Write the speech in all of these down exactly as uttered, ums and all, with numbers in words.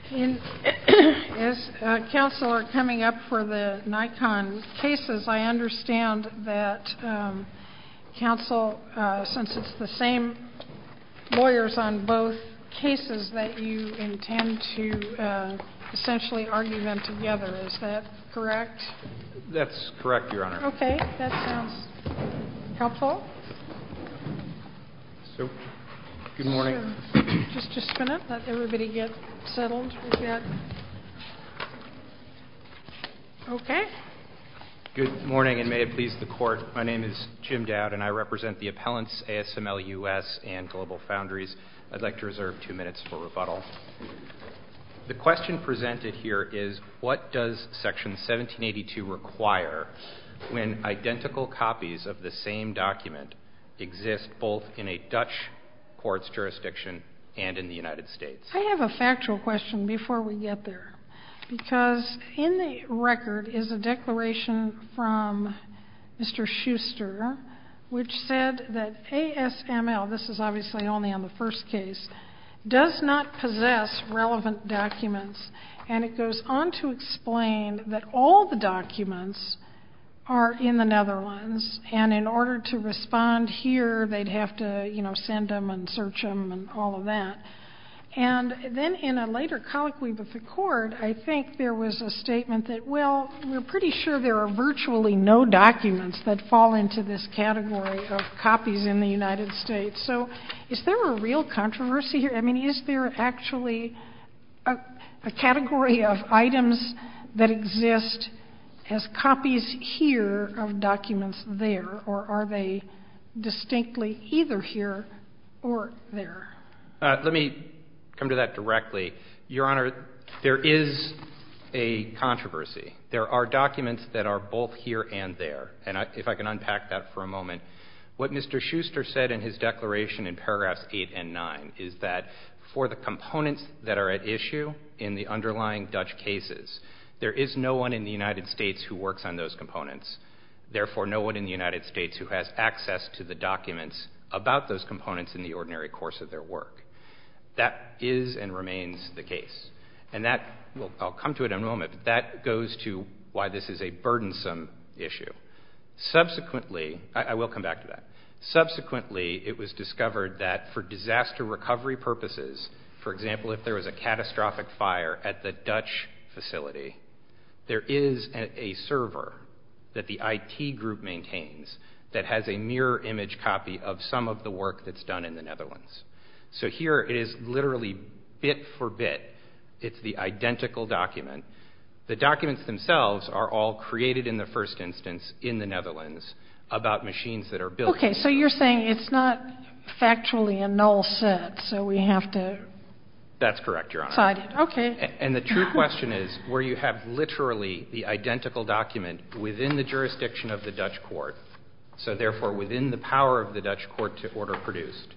In, as uh, counsel are coming up for the Nikon cases, I understand that um, counsel, uh, since it's the same lawyers on both cases, that you intend to uh, essentially argue them together. Is that correct? That's correct, Your Honor. Okay, that sounds helpful. So, good morning. Sure. Just, just a minute. Let everybody get settled. We've got. Okay. Good morning, and may it please the Court. My name is Jim Dowd, and I represent the appellants A S M L U S and Global Foundries. I'd like to reserve two minutes for rebuttal. The question presented here is, what does Section seventeen eighty-two require when identical copies of the same document exist both in a Dutch court's jurisdiction and in the United States? I have a factual question before we get there, because in the record is a declaration from Mister Schuster which said that A S M L, this is obviously only on the first case, does not possess relevant documents, and it goes on to explain that all the documents are in the Netherlands, and in order to respond here, they'd have to, you know, send them and search them and all of that. And then in a later colloquy with the court, I think there was a statement that, well, we're pretty sure there are virtually no documents that fall into this category of copies in the United States. So is there a real controversy here? I mean, is there actually a, a category of items that exist as copies here of documents there, or are they distinctly either here or there? Uh, let me come to that directly. Your Honor, there is a controversy. There are documents that are both here and there. And I, if I can unpack that for a moment, what Mister Schuster said in his declaration in paragraphs eight and nine is that for the components that are at issue in the underlying Dutch cases, there is no one in the United States who works on those components. Therefore, no one in the United States who has access to the documents about those components in the ordinary course of their work. That is and remains the case. And that, well, I'll come to it in a moment, but that goes to why this is a burdensome issue. Subsequently, I, I will come back to that. Subsequently, it was discovered that for disaster recovery purposes, for example, if there was a catastrophic fire at the Dutch facility, there is a, a server that the I T group maintains that has a mirror image copy of some of the work that's done in the Netherlands. So here it is literally bit for bit. It's the identical document. The documents themselves are all created in the first instance in the Netherlands about machines that are built. Okay, so you're saying it's not factually a null set, so we have to... That's correct, Your Honor. Cite it. Okay. And the true question is, where you have literally the identical document within the jurisdiction of the Dutch court, so therefore within the power of the Dutch court to order produced,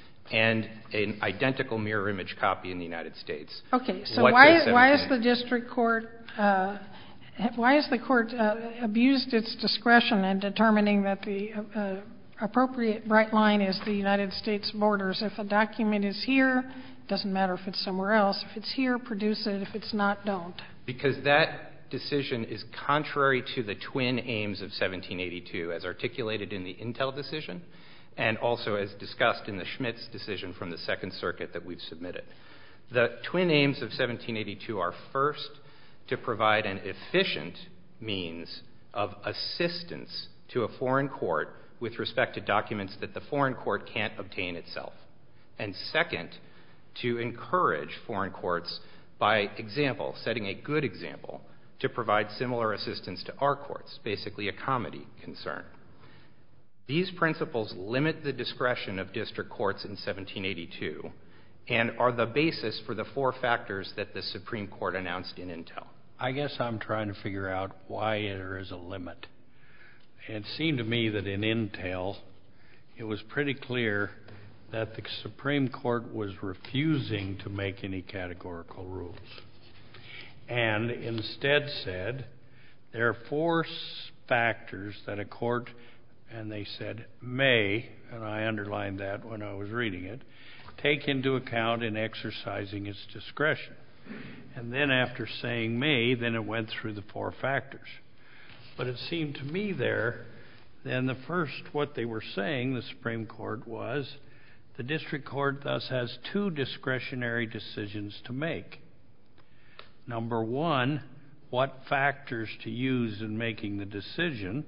and an identical mirror image copy in the United States. Okay, so why why is the district court uh, why has the court uh, abused its discretion in determining that the uh, appropriate bright line is the United States borders? If a document is here, it doesn't matter if it's somewhere else. If it's here, produce it. If it's not, don't. Because that decision is contrary to the twin aims of seventeen eighty-two as articulated in the Intel decision, and also as discussed in the Schmitz decision from the Second Circuit that we've submitted. The twin aims of seventeen eighty-two are, first, to provide an efficient means of assistance to a foreign court with respect to documents that the foreign court can't obtain itself. And second, to encourage foreign courts, by example, setting a good example, to provide similar assistance to our courts, basically a comedy concern. These principles limit the discretion of district courts in seventeen eighty-two and are the basis for the four factors that the Supreme Court announced in Intel. I guess I'm trying to figure out why there is a limit. It seemed to me that in Intel, it was pretty clear that the Supreme Court was refusing to make any categorical rules, and instead said there are four factors that a court, and they said may, and I underlined that when I was reading it, take into account in exercising its discretion. And then after saying may, then it went through the four factors. But it seemed to me there, then the first, what they were saying, the Supreme Court, was the district court thus has two discretionary decisions to make. Number one, what factors to use in making the decision,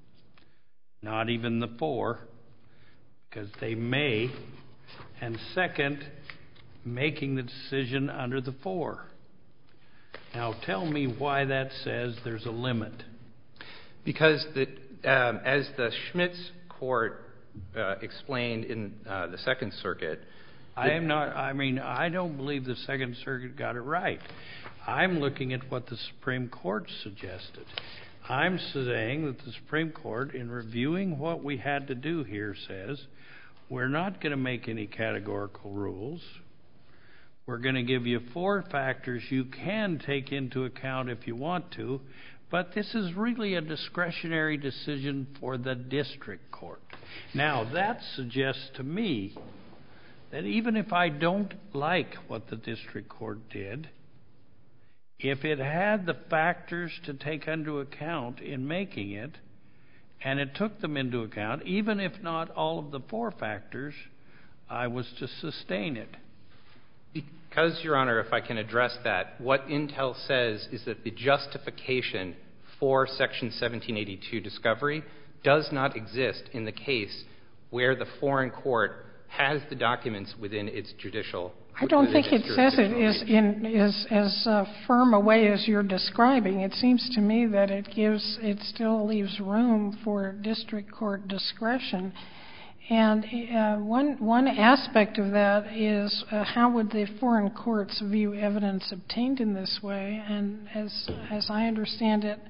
not even the four, because they may. And second, making the decision under the four. Now tell me why that says there's a limit. Because the, um, as the Schmitz court uh, explained in uh, the Second Circuit, I am not, I mean, I don't believe the Second Circuit got it right. I'm looking at what the Supreme Court suggested. I'm saying that the Supreme Court, in reviewing what we had to do here, says we're not going to make any categorical rules. We're going to give you four factors you can take into account if you want to, but this is really a discretionary decision for the district court. Now, that suggests to me that even if I don't like what the district court did, if it had the factors to take into account in making it, and it took them into account, even if not all of the four factors, I was to sustain it. Because, Your Honor, if I can address that, what Intel says is that the justification for Section seventeen eighty-two discovery does not exist in the case where the foreign court has the documents within its judicial. I don't think it says it is in is as uh, firm a way as you're describing. It seems to me that it gives it still leaves room for district court discretion. And uh, one one aspect of that is uh, how would the foreign courts view evidence obtained in this way? And as as I understand it,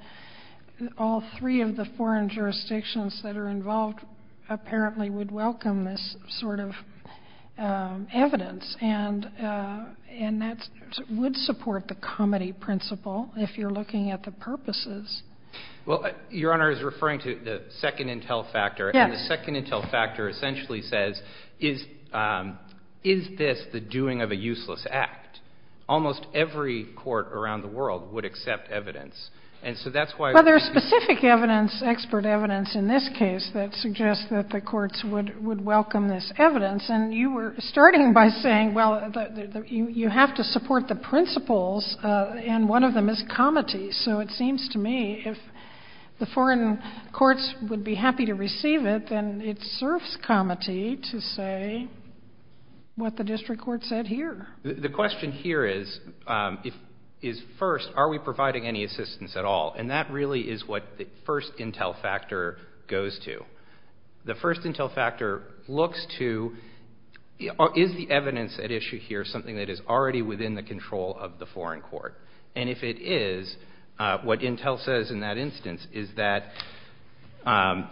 all three of the foreign jurisdictions that are involved apparently would welcome this sort of um, evidence, and uh, and that would support the comity principle if you're looking at the purposes. Well, uh, Your Honor is referring to the second intel factor, yes. And the second intel factor essentially says, is um, is this the doing of a useless act? Almost every court around the world would accept evidence. And so that's why. Well, there's specific evidence, expert evidence in this case that suggests that the courts would, would welcome this evidence. And you were starting by saying, well, the, the, you, you have to support the principles, uh, and one of them is comity. So it seems to me if the foreign courts would be happy to receive it, then it serves comity to say what the district court said here. The, the question here is, um, if is first, are we providing any assistance at all? And that really is what the first intel factor goes to. The first intel factor looks to, is the evidence at issue here something that is already within the control of the foreign court? And if it is, uh, what intel says in that instance is that um,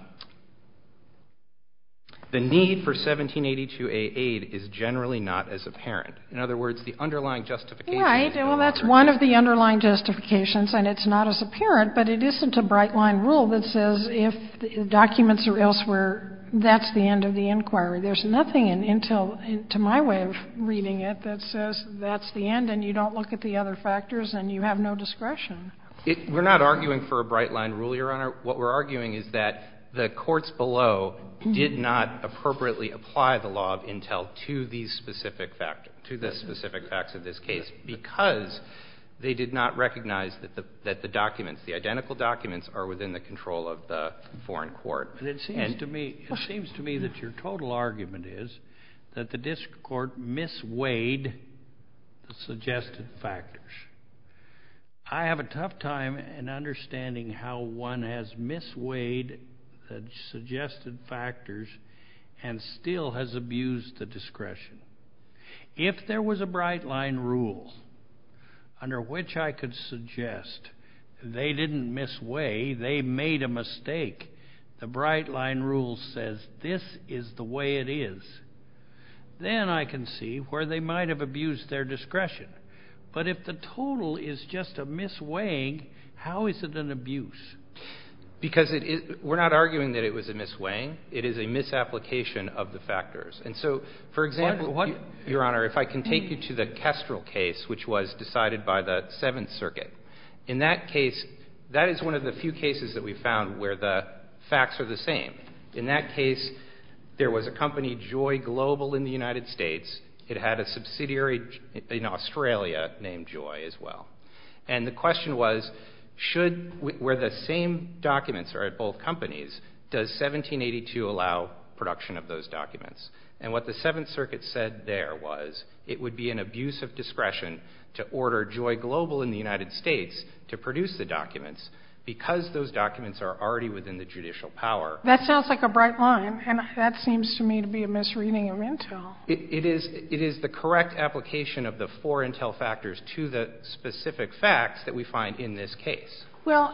the need for seventeen eighty-two A aid is generally not as apparent. In other words, the underlying justification. Right. No well, that's one of the underlying justifications, and it's not as apparent, but it isn't a bright line rule that says if the documents are elsewhere, that's the end of the inquiry. There's nothing in Intel, in, to my way of reading it, that says that's the end and you don't look at the other factors and you have no discretion. It, we're not arguing for a bright line rule, Your Honor. What we're arguing is that the courts below did not appropriately apply the law of Intel to these specific factors, to the specific facts of this case, because they did not recognize that the, that the documents, the identical documents, are within the control of the foreign court. But it seems and to me, it seems to me that your total argument is that the district court misweighed the suggested factors. I have a tough time in understanding how one has misweighed the suggested factors and still has abused the discretion. If there was a bright line rule under which I could suggest they didn't misweigh, they made a mistake, the bright line rule says this is the way it is, then I can see where they might have abused their discretion. But if the total is just a misweighing, how is it an abuse? Because it is, we're not arguing that it was a misweighing. It is a misapplication of the factors. And so, for example, what, what, Your Honor, if I can take you to the Kestrel case, which was decided by the Seventh Circuit. In that case, that is one of the few cases that we found where the facts are the same. In that case, there was a company, Joy Global, in the United States. It had a subsidiary in Australia named Joy as well. And the question was, should, where the same documents are at both companies, does seventeen eighty-two allow production of those documents? And what the Seventh Circuit said there was it would be an abuse of discretion to order Joy Global in the United States to produce the documents because those documents are already within the judicial power. That sounds like a bright line, and that seems to me to be a misreading of Intel. It, it is it is the correct application of the four Intel factors to the specific facts that we find in this case. Well,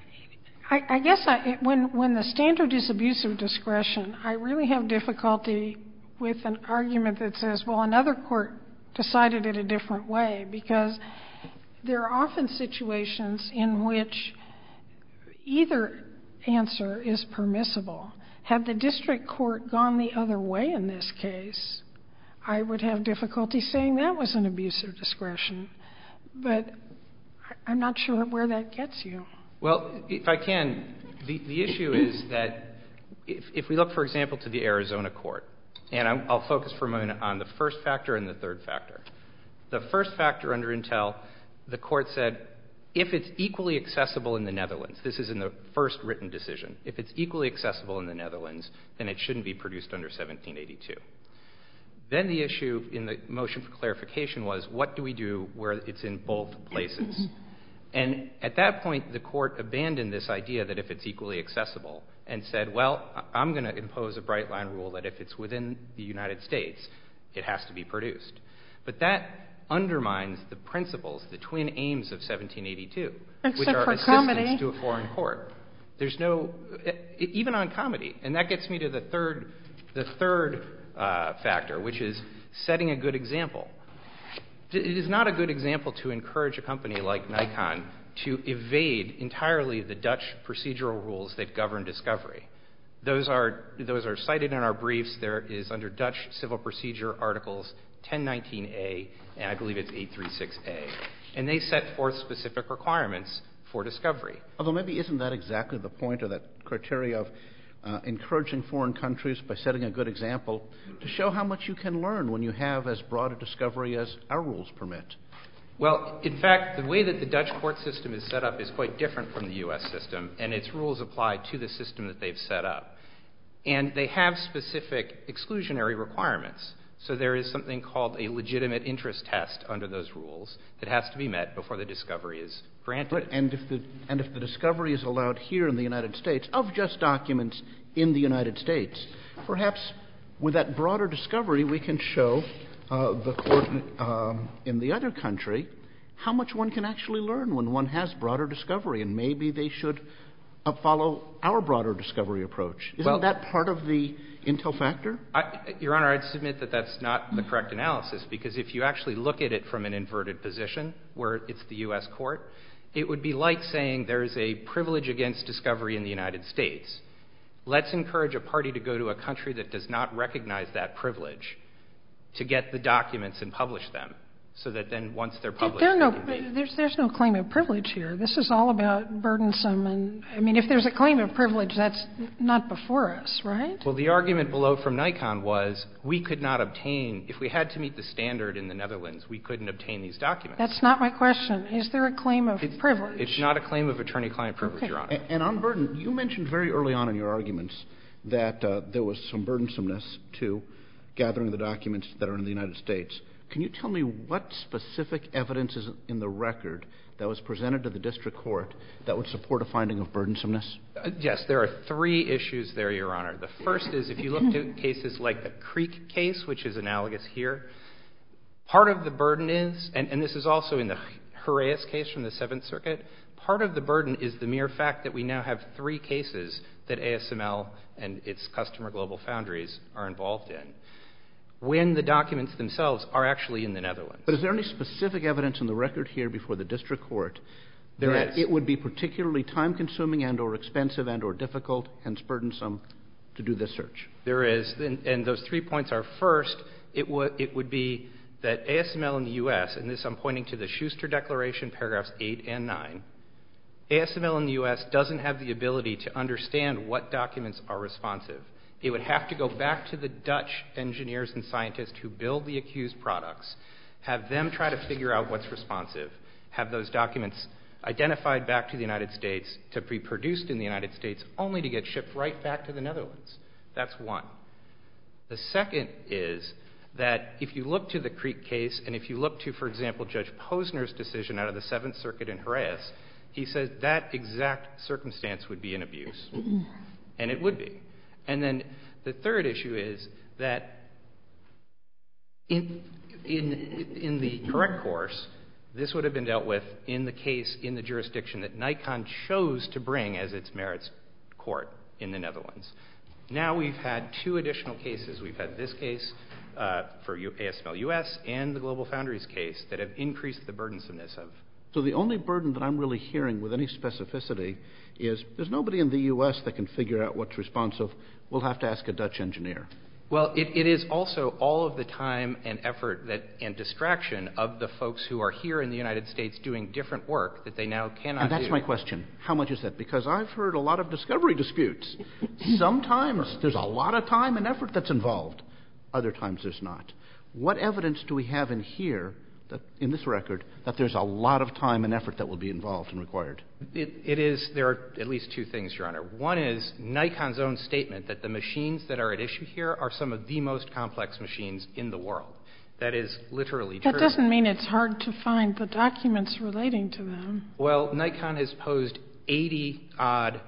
I, I guess I, when when the standard is abuse of discretion, I really have difficulty with an argument that says, well, another court decided it a different way, because there are often situations in which either answer is permissible. Had the district court gone the other way in this case, I would have difficulty saying that was an abuse of discretion. But I'm not sure where that gets you. Well, if I can, the, the issue is that if, if we look, for example, to the Arizona court, and I'm, I'll focus for a moment on the first factor and the third factor. The first factor under Intel, the court said, if it's equally accessible in the Netherlands, this is in the first written decision, if it's equally accessible in the Netherlands, then it shouldn't be produced under seventeen eighty-two. Then the issue in the motion for clarification was, what do we do where it's in both places? And at that point, the court abandoned this idea that if it's equally accessible and said, well, I'm going to impose a bright line rule that if it's within the United States, it has to be produced. But that undermines the principles, the twin aims of seventeen eighty-two, Except which are for assistance comedy. to a foreign court. There's no, even on comedy, and that gets me to the third, the third uh, factor, which is setting a good example. It is not a good example to encourage a company like Nikon to evade entirely the Dutch procedural rules that govern discovery. Those are, those are cited in our briefs. There is under Dutch civil procedure articles ten nineteen A, and I believe it's eight thirty-six A. And they set forth specific requirements for discovery. Although maybe isn't that exactly the point, or that criteria of uh, encouraging foreign countries by setting a good example to show how much you can learn when you have as broad a discovery as our rules permit? Well, in fact, the way that the Dutch court system is set up is quite different from the U S system, and its rules apply to the system that they've set up. And they have specific exclusionary requirements. So there is something called a legitimate interest test under those rules that has to be met before the discovery is granted. Right. And if the and if the discovery is allowed here in the United States of just documents in the United States, perhaps with that broader discovery we can show uh, the court um, in the other country how much one can actually learn when one has broader discovery, and maybe they should uh, follow our broader discovery approach. Isn't well, that part of the Intel factor? I, Your Honor, I'd submit that that's not the correct analysis, because if you actually look at it from an inverted position, where it's the U S court, it would be like saying there is a privilege against discovery in the United States. Let's encourage a party to go to a country that does not recognize that privilege to get the documents and publish them, so that then once they're published, there no, they can be. there's, there's no claim of privilege here. This is all about burdensome. And, I mean, if there's a claim of privilege, that's not before us, right? Well, the argument below from Nikon was we could not obtain, if we had to meet the standard in the Netherlands, we couldn't obtain these documents. That's not my question. Is there a claim of it's, privilege? It's not a claim of attorney-client privilege, Okay. Your Honor. And, and on burden, you mentioned very early on in your arguments that uh, there was some burdensomeness to gathering the documents that are in the United States. Can you tell me what specific evidence is in the record that was presented to the district court that would support a finding of burdensomeness? Uh, yes, there are three issues there, Your Honor. The first is if you look at cases like the Creek case, which is analogous here, part of the burden is, and, and this is also in the Horaeus case from the Seventh Circuit, part of the burden is the mere fact that we now have three cases that A S M L and its customer Global Foundries are involved in, when the documents themselves are actually in the Netherlands. But is there any specific evidence in the record here before the district court There that is. it would be particularly time-consuming and or expensive and or difficult, hence burdensome, to do this search? There is. And, and those three points are, first, it, w- it would be that A S M L in the U S, and this I'm pointing to the Schuster Declaration, paragraphs eight and nine, A S M L in the U S doesn't have the ability to understand what documents are responsive. It would have to go back to the Dutch engineers and scientists who build the accused products, have them try to figure out what's responsive, have those documents identified back to the United States to be produced in the United States only to get shipped right back to the Netherlands. That's one. The second is that if you look to the Creek case, and if you look to, for example, Judge Posner's decision out of the Seventh Circuit in Jerez, he says that exact circumstance would be an abuse. And it would be. And then the third issue is that in, in, in the correct course, this would have been dealt with in the case, in the jurisdiction that Nikon chose to bring as its merits court in the Netherlands. Now we've had two additional cases. We've had this case uh, for A S M L U S and the Global Foundries case that have increased the burdensomeness of. So the only burden that I'm really hearing with any specificity is there's nobody in the U S that can figure out what's responsive. We'll have to ask a Dutch engineer. Well, it, it is also all of the time and effort that and distraction of the folks who are here in the United States doing different work that they now cannot And that's do. my question. How much is that? Because I've heard a lot of discovery disputes. Sometimes there's a lot of time and effort that's involved. Other times there's not. What evidence do we have in here, that, in this record, that there's a lot of time and effort that will be involved and required? It, it is, there are at least two things, Your Honor. One is Nikon's own statement that the machines that are at issue here are some of the most complex machines in the world. That is literally true. That doesn't mean it's hard to find the documents relating to them. Well, Nikon has posed eighty-odd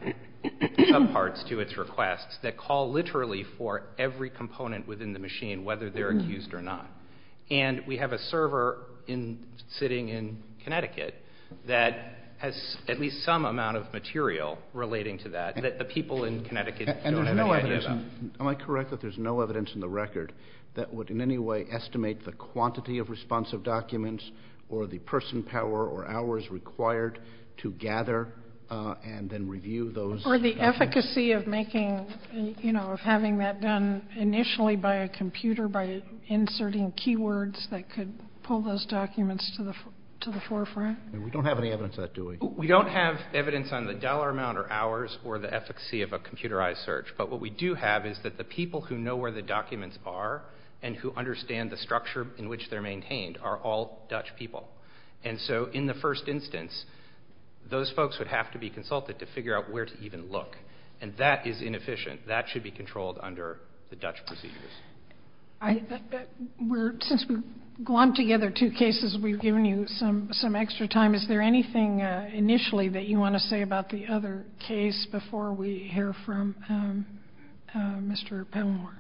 subparts to its requests that call literally for every component within the machine, whether they're accused or not. And we have a server in, sitting in Connecticut that has at least some amount of material relating to that, that the people in Connecticut and, and don't there's have no any evidence idea about. in, am I correct that there's no evidence in the record that would in any way estimate the quantity of responsive documents or the person power or hours required to gather uh, and then review those Or the documents? efficacy of making, you know, of having that done initially by a computer by inserting keywords that could pull those documents to the to the forefront? And we don't have any evidence of that, do we? We don't have evidence on the dollar amount or hours or the efficacy of a computerized search. But what we do have is that the people who know where the documents are and who understand the structure in which they're maintained are all Dutch people. And so in the first instance, those folks would have to be consulted to figure out where to even look. And that is inefficient. That should be controlled under the Dutch procedures. I, we're, since we glommed together two cases, we've given you some, some extra time. Is there anything uh, initially that you want to say about the other case before we hear from um, uh, Mister Pelmore?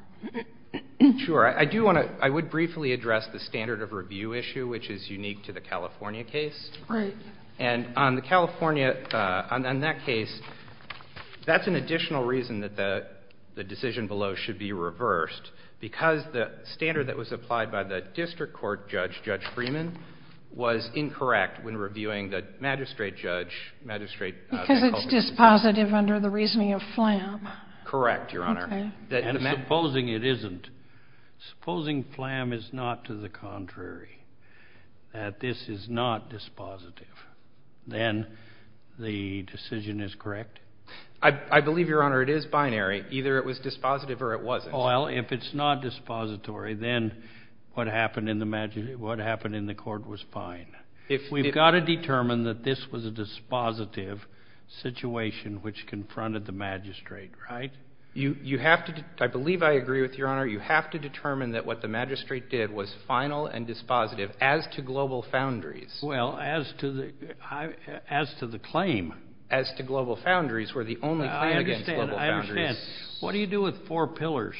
Sure. I, I do want to, I would briefly address the standard of review issue, which is unique to the California case. Right. And on the California, uh, on, on that case, that's an additional reason that the, the decision below should be reversed, because the standard that was applied by the district court judge, Judge Freeman, was incorrect when reviewing the magistrate judge, magistrate. Uh, because it's dispositive under the reasoning of Flam. Correct, Your Honor. Okay. That and the ma- supposing it isn't, supposing Flam is not to the contrary, that this is not dispositive, then the decision is correct? I, I believe, Your Honor, it is binary. Either it was dispositive or it wasn't. Well, if it's not dispository, then what happened in the magi- what happened in the court was fine. If, We've if, got to determine that this was a dispositive situation which confronted the magistrate, right? You, you have to, de- I believe I agree with Your Honor, you have to determine that what the magistrate did was final and dispositive as to Global Foundries. Well, as to the I, as to the claim. As to Global Foundries, were the only claim I against understand. Global I Foundries. understand. What do you do with four pillars?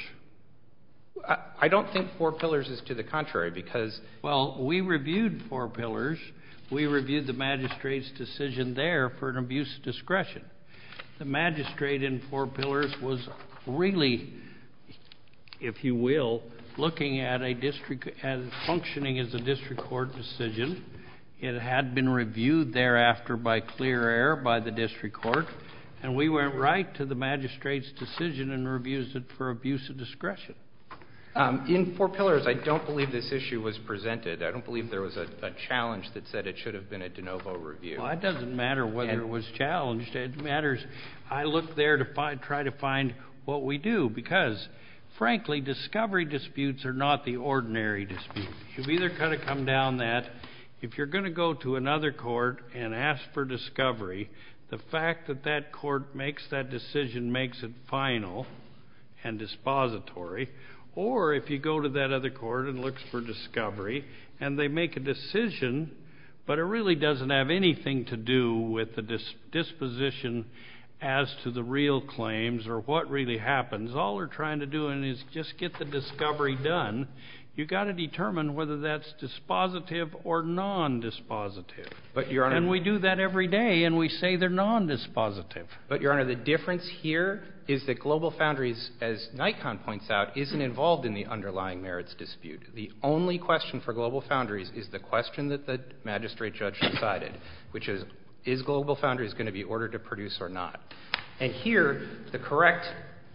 I, I don't think four pillars is to the contrary, because Well, we reviewed four pillars. We reviewed the magistrate's decision there for an abuse of discretion. The magistrate in four pillars was really, if you will, looking at a district, as functioning as a district court decision It had been reviewed thereafter by clear error by the district court, and we went right to the magistrate's decision and reviewed it for abuse of discretion. Um, in Four Pillars, I don't believe this issue was presented. I don't believe there was a, a challenge that said it should have been a de novo review. Well, it doesn't matter whether and, it was challenged. It matters. I look there to find, try to find what we do, because, frankly, discovery disputes are not the ordinary dispute. You've either got to come down that if you're going to go to another court and ask for discovery, the fact that that court makes that decision makes it final and dispository. Or if you go to that other court and looks for discovery and they make a decision, but it really doesn't have anything to do with the dis- disposition as to the real claims or what really happens. All they're trying to do is just get the discovery done. You got to determine whether that's dispositive or non-dispositive. But, Your Honor, and we do that every day, and we say they're non-dispositive. But, Your Honor, the difference here is that Global Foundries, as Nikon points out, isn't involved in the underlying merits dispute. The only question for Global Foundries is the question that the magistrate judge decided, which is, is Global Foundries going to be ordered to produce or not? And here, the correct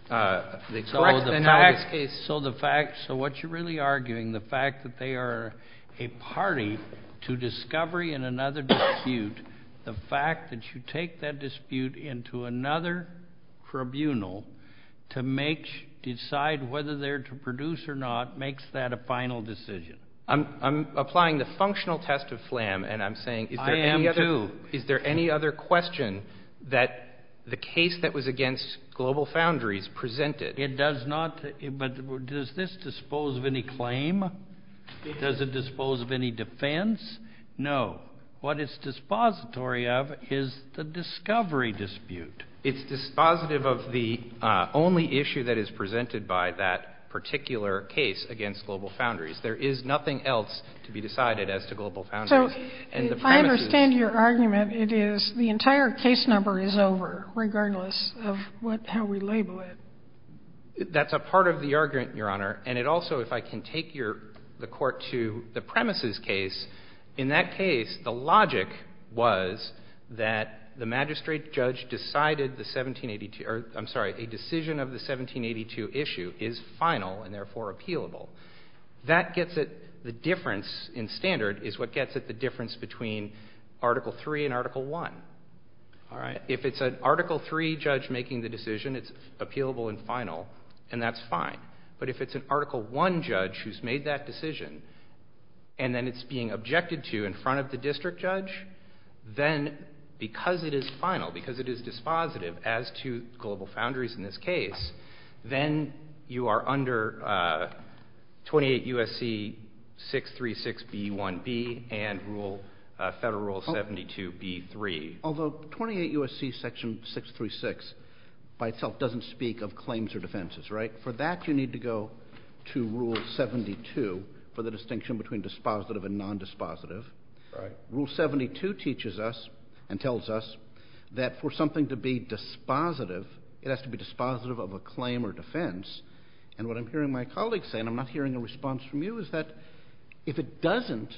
Uh, the so correct the analogous fact, case. So the fact, so what you're really arguing, the fact that they are a party to discovery in another dispute, the fact that you take that dispute into another tribunal to make decide whether they're to produce or not makes that a final decision. I'm, I'm applying the functional test of Flam, and I'm saying, is there I any am other too. is there any other question that the case that was against Global Foundries presented? It does not, but does this dispose of any claim? Does it dispose of any defense? No. What it's dispository of is the discovery dispute. It's dispositive of the uh, only issue that is presented by that particular case against Global Foundries. There is nothing else to be decided as to Global Foundries. So, and the if I understand your argument, it is the entire case number is over, regardless of what how we label it. That's a part of the argument, Your Honor. And it also, if I can take your the court to the premises case, in that case, the logic was that the magistrate judge decided the seventeen eighty-two, or I'm sorry, a decision of the seventeen eighty-two issue is final and therefore appealable. That gets at the difference in standard is what gets at the difference between Article three and Article one. All right. If it's an Article three judge making the decision, it's appealable and final, and that's fine. But if it's an Article one judge who's made that decision and then it's being objected to in front of the district judge, then because it is final, because it is dispositive as to Global Foundries in this case, then you are under uh, twenty-eight U S C six thirty-six B one B and Rule uh, Federal Rule seventy-two B three. Although twenty-eight U S C Section six thirty-six by itself doesn't speak of claims or defenses, right? For that, you need to go to Rule seventy-two for the distinction between dispositive and non-dispositive. Right. Rule seventy-two teaches us and tells us that for something to be dispositive, it has to be dispositive of a claim or defense. And what I'm hearing my colleagues say, and I'm not hearing a response from you, is that if it doesn't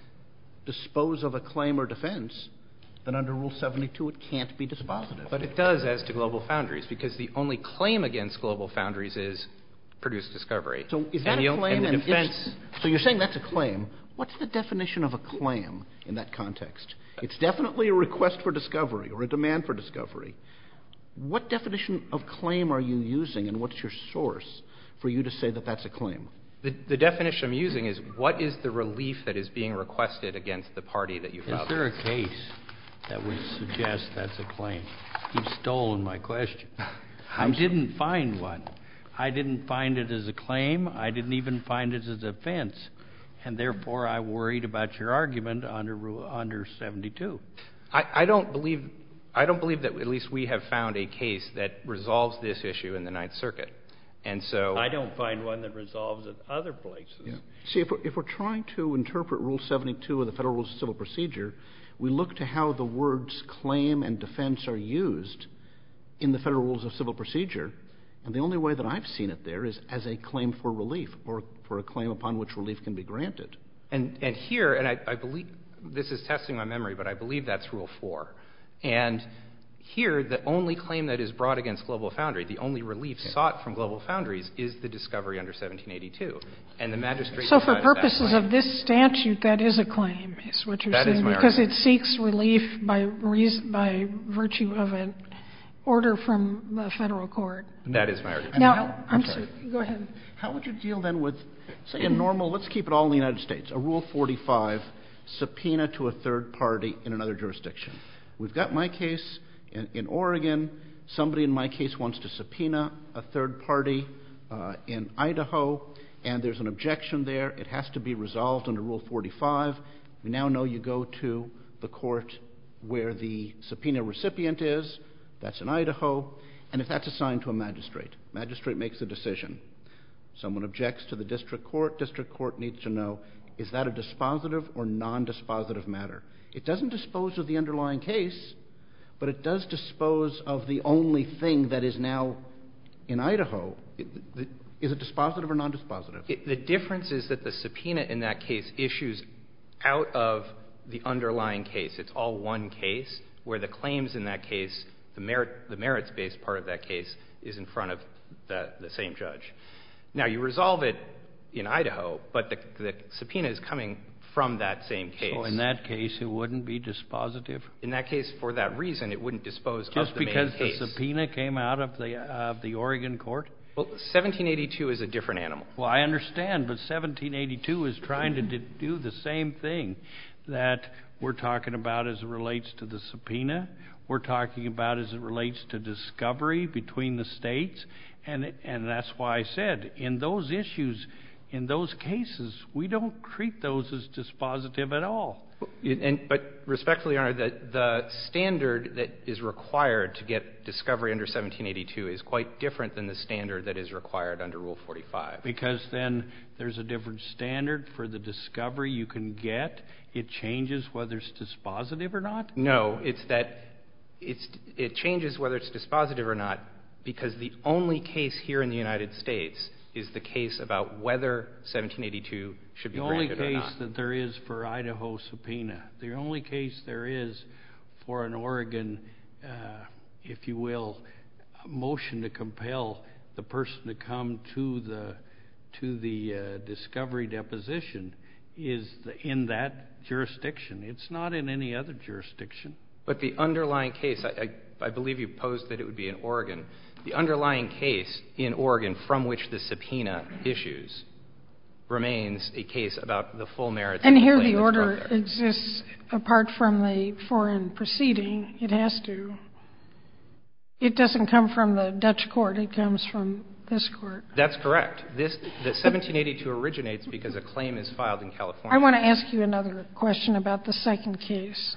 dispose of a claim or defense, then under Rule seventy-two it can't be dispositive. But it does as to Global Foundries, because the only claim against Global Foundries is produce discovery. So is that and a the, claim? And the and defense. If, so you're saying that's a claim. What's the definition of a claim in that context? It's definitely a request for discovery or a demand for discovery. What definition of claim are you using, and what's your source for you to say that that's a claim? The, the definition I'm using is what is the relief that is being requested against the party that you filed? Is there a case that would suggest that's a claim? You've stolen my question. I didn't find one. I didn't find it as a claim. I didn't even find it as a defense. And therefore, I worried about your argument under under seventy-two. I, I don't believe I don't believe that at least we have found a case that resolves this issue in the Ninth Circuit. And so I don't find one that resolves it other places. Yeah. See, if we're, if we're trying to interpret Rule seventy-two of the Federal Rules of Civil Procedure, we look to how the words claim and defense are used in the Federal Rules of Civil Procedure. And the only way that I've seen it there is as a claim for relief or for a claim upon which relief can be granted. And, and here, and I, I believe this is testing my memory, but I believe that's Rule four. And here, the only claim that is brought against Global Foundry, the only relief sought from Global Foundries, is the discovery under seventeen eighty-two. And the magistrate So for decided purposes that of this statute, that is a claim, is what you're That saying, is my because argument. it seeks relief by reason, by virtue of an order from the federal court. That is my argument. Now, how- I'm I'm sorry. sorry. Go ahead. How would you deal then with, say, a normal, let's keep it all in the United States, a Rule forty-five subpoena to a third party in another jurisdiction? We've got my case in, in Oregon. Somebody in my case wants to subpoena a third party uh, in Idaho, and there's an objection there. It has to be resolved under Rule forty-five. We now know you go to the court where the subpoena recipient is. That's in Idaho. And if that's assigned to a magistrate, magistrate makes a decision. Someone objects to the district court. District court needs to know, is that a dispositive or non-dispositive matter? It doesn't dispose of the underlying case, but it does dispose of the only thing that is now in Idaho. Is it dispositive or non-dispositive? It, the difference is that the subpoena in that case issues out of the underlying case. It's all one case, where the claims in that case, the, merit, the merits-based part of that case, is in front of the, the same judge. Now, you resolve it in Idaho, but the, the subpoena is coming from that same case. So in that case, it wouldn't be dispositive? In that case, for that reason, it wouldn't dispose Just of the because main case. the subpoena came out of the, uh, of the Oregon court? Well, seventeen eighty-two is a different animal. Well, I understand, but seventeen eighty-two is trying to do the same thing that we're talking about as it relates to the subpoena. We're talking about as it relates to discovery between the states. And, and that's why I said, in those issues, in those cases, we don't treat those as dispositive at all. And, but respectfully, Your Honor, the, the standard that is required to get discovery under seventeen eighty-two is quite different than the standard that is required under Rule forty-five. Because then there's a different standard for the discovery you can get. It changes whether it's dispositive or not? No, it's that it's, it changes whether it's dispositive or not because the only case here in the United States is the case about whether seventeen eighty-two should be granted or not. The only case that there is for Idaho subpoena, the only case there is for an Oregon, uh, if you will, motion to compel the person to come to the to the uh, discovery deposition is the, in that jurisdiction. It's not in any other jurisdiction. But the underlying case, I, I, I believe you posed that it would be in Oregon. The underlying case in Oregon from which the subpoena issues remains a case about the full merits And of the here claim the that's order brought there. exists apart from the foreign proceeding. It has to. It doesn't come from the Dutch court. It comes from this court. That's correct. This, the seventeen eighty-two originates because a claim is filed in California. I want to ask you another question about the second case.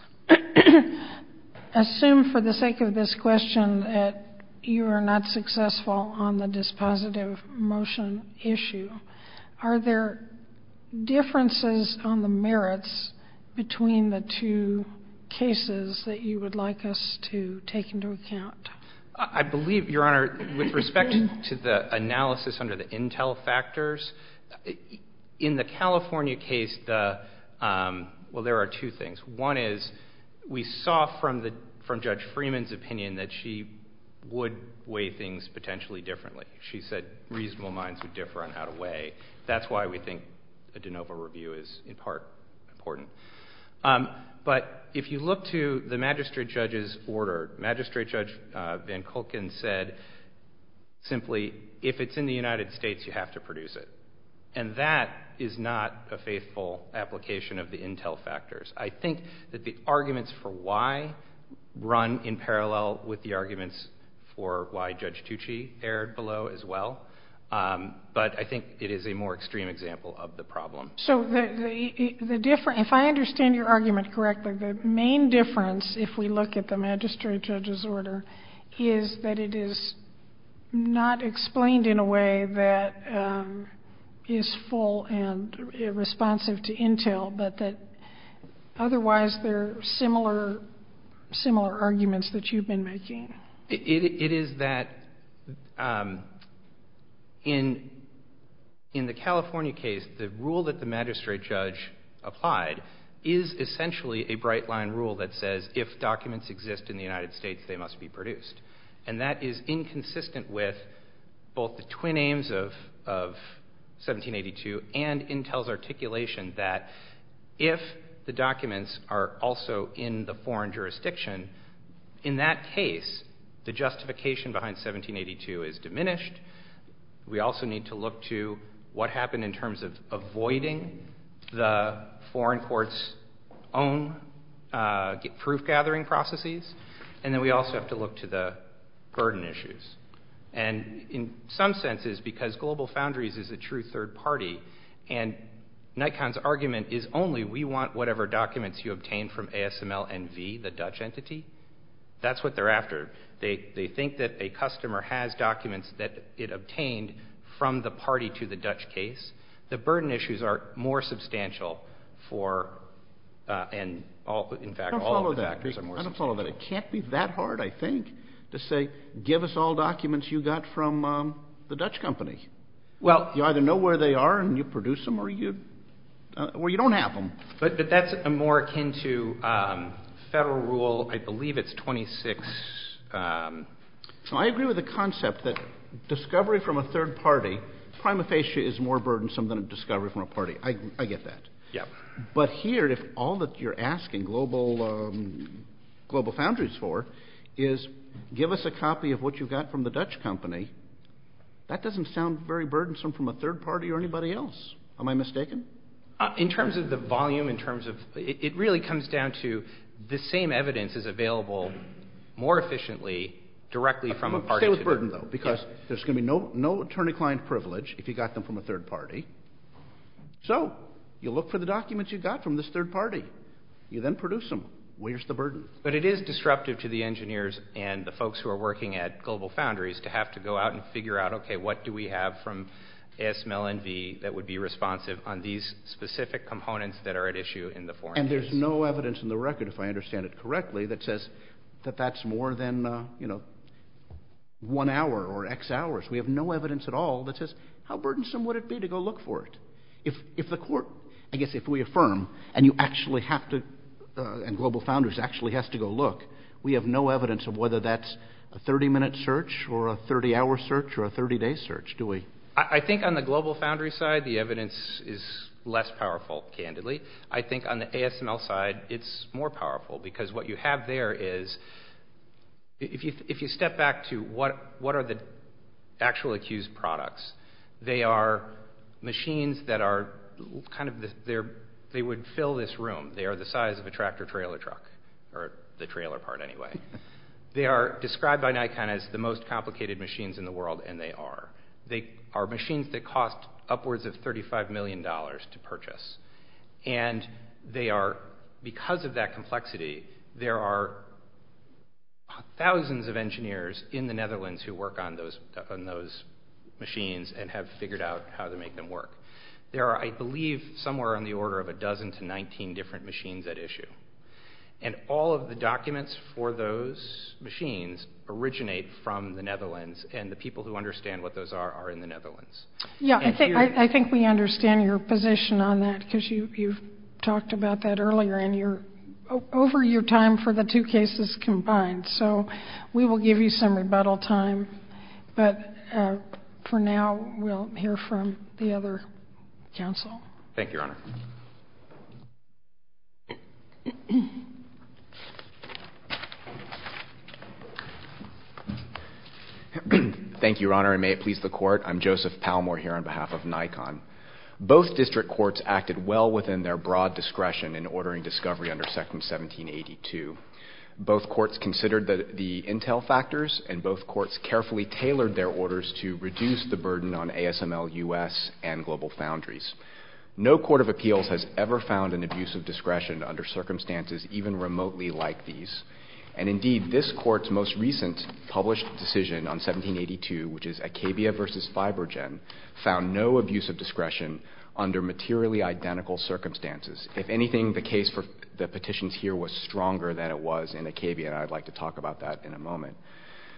Assume for the sake of this question that you are not successful on the dispositive motion issue. Are there differences on the merits between the two cases that you would like us to take into account? I believe, Your Honor, with respect to the analysis under the Intel factors, in the California case, the, um, well, there are two things. One is we saw from, the, from Judge Freeman's opinion that she would weigh things potentially differently. She said reasonable minds would differ on how to weigh. That's why we think a de novo review is in part important. Um, but if you look to the magistrate judge's order, Magistrate Judge uh, Van Kolken said simply, if it's in the United States, you have to produce it. And that is not a faithful application of the Intel factors. I think that the arguments for why run in parallel with the arguments for why Judge Tucci erred below as well. Um, but I think it is a more extreme example of the problem. So the, the, the different, if I understand your argument correctly, the main difference, if we look at the magistrate judge's order, is that it is not explained in a way that um, is full and responsive to Intel, but that otherwise there are similar, similar arguments that you've been making. It, it, it is that um, in, in the California case, the rule that the magistrate judge applied is essentially a bright-line rule that says if documents exist in the United States, they must be produced. And that is inconsistent with both the twin aims of, of seventeen eighty-two and Intel's articulation that if the documents are also in the foreign jurisdiction, in that case, the justification behind seventeen eighty-two is diminished. We also need to look to what happened in terms of avoiding the foreign court's own uh, proof-gathering processes. And then we also have to look to the burden issues. And in some senses, because Global Foundries is a true third party, and Nikon's argument is only we want whatever documents you obtain from A S M L N V, the Dutch entity, that's what they're after. They, they think that a customer has documents that it obtained from the party to the Dutch case. The burden issues are more substantial for, uh, and all, in fact, all of the that. factors are more I don't substantial. follow that. It can't be that hard, I think, to say, give us all documents you got from um, the Dutch company. Well, you either know where they are and you produce them, or you, uh, or you don't have them. But, but that's a more akin to um, federal rule, I believe it's twenty-six. Um, so I agree with the concept that discovery from a third party, prima facie, is more burdensome than a discovery from a party. I, I get that. Yeah. But here, if all that you're asking Global um, Global Foundries for is give us a copy of what you got from the Dutch company, that doesn't sound very burdensome from a third party or anybody else. Am I mistaken? Uh, in terms of the volume, in terms of it, it really comes down to the same evidence is available more efficiently directly from uh, a party. Stay with to burden, the, though, because yeah. there's going to be no, no attorney-client privilege if you got them from a third party. So you look for the documents you got from this third party. You then produce them. Where's the burden? But it is disruptive to the engineers and the folks who are working at Global Foundries to have to go out and figure out, okay, what do we have from A S M L N V that would be responsive on these specific components that are at issue in the foreign And case. there's no evidence in the record, if I understand it correctly, that says that that's more than, uh, you know, one hour or X hours. We have no evidence at all that says how burdensome would it be to go look for it. If, if the court, I guess if we affirm, and you actually have to, Uh, and Global Foundries actually has to go look, we have no evidence of whether that's a thirty-minute search or a thirty-hour search or a thirty-day search, do we? I, I think on the Global Foundries side, the evidence is less powerful, candidly. I think on the A S M L side, it's more powerful because what you have there is, if you, if you step back to what, what are the actual accused products, they are machines that are kind of, the, they're they would fill this room. They are the size of a tractor-trailer truck, or the trailer part anyway. They are described by Nikon as the most complicated machines in the world, and they are. They are machines that cost upwards of thirty-five million dollars to purchase. And they are, because of that complexity, there are thousands of engineers in the Netherlands who work on those, on those machines and have figured out how to make them work. There are, I believe, somewhere on the order of a dozen to nineteen different machines at issue. And all of the documents for those machines originate from the Netherlands, and the people who understand what those are are in the Netherlands. Yeah, and I think, here, I, I think we understand your position on that because you, you've talked about that earlier, and you're o- over your time for the two cases combined. So we will give you some rebuttal time. But uh, for now, we'll hear from the other counsel. Thank you, Your Honor. Thank you, Your Honor, and may it please the Court. I'm Joseph Palmore here on behalf of Nikon. Both district courts acted well within their broad discretion in ordering discovery under Section seventeen eighty-two. Both courts considered the, the intel factors, and both courts carefully tailored their orders to reduce the burden on A S M L U S and Global Foundries. No court of appeals has ever found an abuse of discretion under circumstances even remotely like these. And indeed, this court's most recent published decision on seventeen eighty-two, which is Acabia versus Fibrogen, found no abuse of discretion under materially identical circumstances. If anything, the case for the petitions here was stronger than it was in Acabia, and I'd like to talk about that in a moment.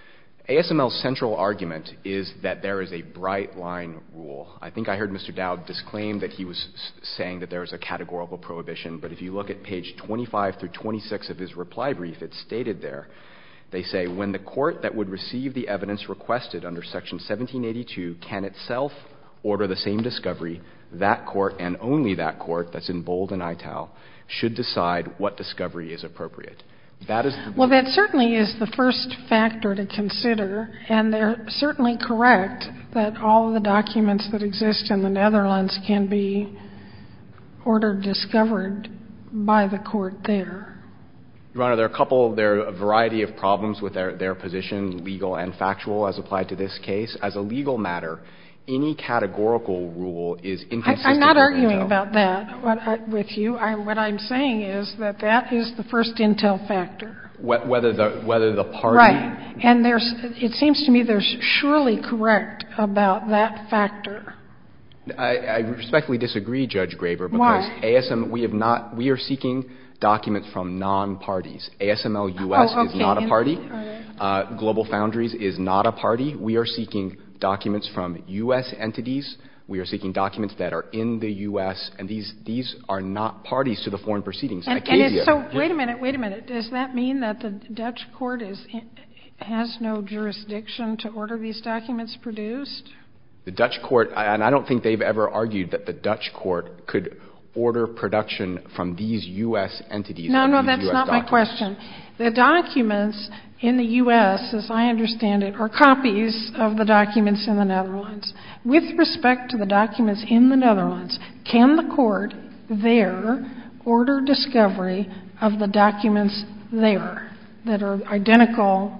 A S M L's central argument is that there is a bright-line rule. I think I heard Mister Dowd disclaim that he was saying that there is a categorical prohibition, but if you look at page twenty-five through twenty-six of his reply brief, it's stated there. They say, when the court that would receive the evidence requested under Section seventeen eighty-two can itself order the same discovery, that court, and only that court, that's in bold and ital, should decide what discovery is appropriate. That is the well, that certainly is the first factor to consider, and they're certainly correct that all of the documents that exist in the Netherlands can be ordered discovered by the court there. Your Honor, there are a couple, there are a variety of problems with their, their position, legal and factual, as applied to this case. As a legal matter, any categorical rule is inconsistent. I, I'm not with arguing Intel. about that what I, with you. I, what I'm saying is that that is the first Intel factor. Whether the whether the party right, and there's it seems to me there's surely correct about that factor. I, I respectfully disagree, Judge Graber, because Why? A S M we have not we are seeking documents from non-parties. A S M L U S oh, okay. is not a party. Right. Uh, Global Foundries is not a party. We are seeking documents from U S entities. We are seeking documents that are in the U S, and these these are not parties to the foreign proceedings. And, and it's, so, wait a minute, wait a minute. Does that mean that the Dutch court is has no jurisdiction to order these documents produced? The Dutch court, and I don't think they've ever argued that the Dutch court could order production from these U S entities. No, no, these that's U S not documents. my question. The documents in the U S, as I understand it, are copies of the documents in the Netherlands. With respect to the documents in the Netherlands, can the court there order discovery of the documents there that are identical